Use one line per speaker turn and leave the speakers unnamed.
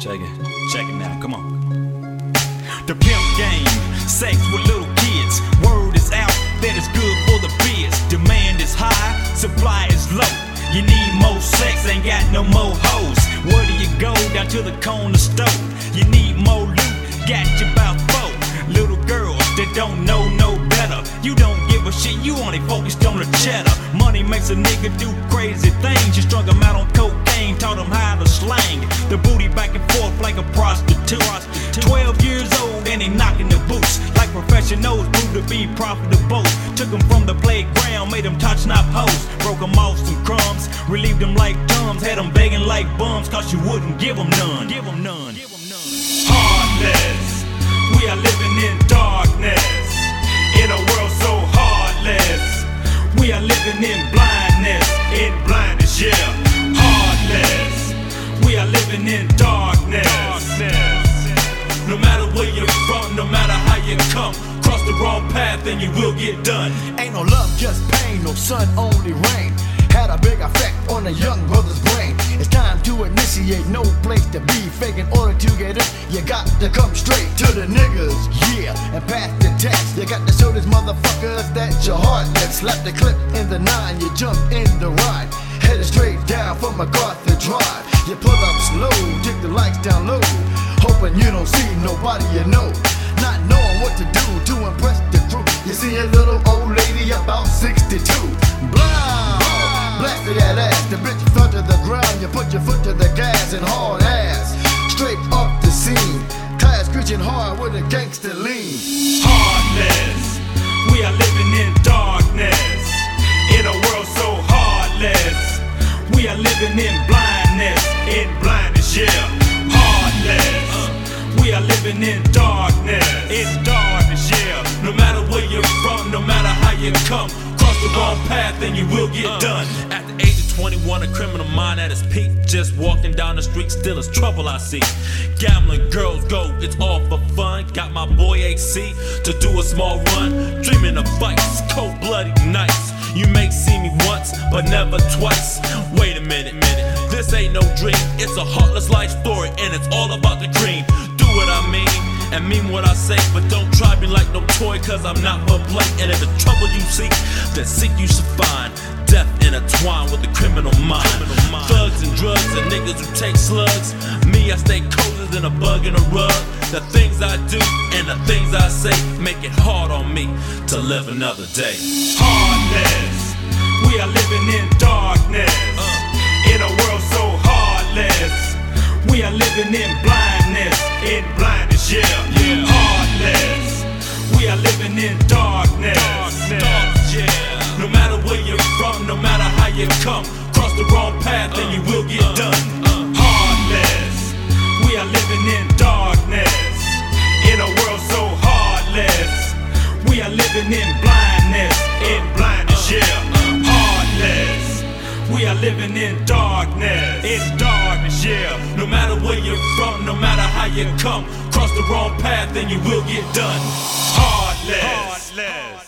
Check it now, come on. The pimp game, sex with little kids. Word is out that it's good for the biz. Demand is high, supply is low. You need more sex, ain't got no more hoes. Where do you go? Down to the corner store. You need more loot, got you about 4 little girls that don't know no better. You don't give a shit, you only focused on the cheddar. Money makes a nigga do crazy things. You strung them out on cocaine, taught them how to slang the booty back and forth like a prostitute. 12 years old and he knocking the boots like professionals, grew to be profitable. Took them from the playground, made them touch knob hoes. Broke them off some crumbs, relieved them like thumbs. Had them begging like bums, cause you wouldn't give them none. Heartless, we are living in darkness, in a world so heartless. We are living in blindness, yeah. Heartless, we are living in darkness. No matter where you're from, no matter how you come, cross the wrong path and you will get done.
Ain't no love, just pain, no sun, only rain. Had a big effect on a young brother's brain. It's time to initiate, no place to be fake. In order to get it, you got to come straight to the niggas, yeah, and pass the test. You got to show these motherfuckers that you're heartless. Slap the clip in the 9, you jump in the ride, headed straight down from MacArthur Drive. You pull up slow, take the lights down low, hoping you don't see nobody you know, not knowing what to do to impress the crew. You see a little old lady about 62, blind, blasted that ass. The bitch fell to the ground, you put your foot to the gas and hard ass, straight off the scene, tires screeching hard with a gangster lean.
Heartless, we are living in darkness, in a world so heartless. We are living in blindness, yeah. Heartless, we are living in darkness, yeah. No matter where you're from, no matter how you come, cross the wrong path and you will get done.
At the age of 21, a criminal mind at its peak. Just walking down the street, still is trouble I see. Gambling, girls go, it's all for fun. Got my boy AC to do a small run. Dreaming of fights, cold-blooded nights. You may see me once, but never twice. Wait a minute, this ain't no dream. It's a heartless life story, and it's all about the cream. Do what I mean, and mean what I say, but don't try me like no toy, cause I'm not for play. And if the trouble you seek, then seek you should find. Death intertwined with the criminal mind. Thugs and drugs and niggas who take slugs. Me, I stay colder than a bug in a rug. The things I do and the things I say make it hard on me to live another day.
Heartless, we are living in darkness, in a world so heartless. We are living in blindness, yeah. Heartless, we are living in darkness, yeah. No matter where you're from, no matter how you come, cross the wrong path and you will get done. Heartless, we are living in darkness, in a world so heartless. We are living in blindness, yeah. Heartless, we are living in darkness, yeah. No matter where you're from, no matter how you come, cross the wrong path and you will get done. Heartless.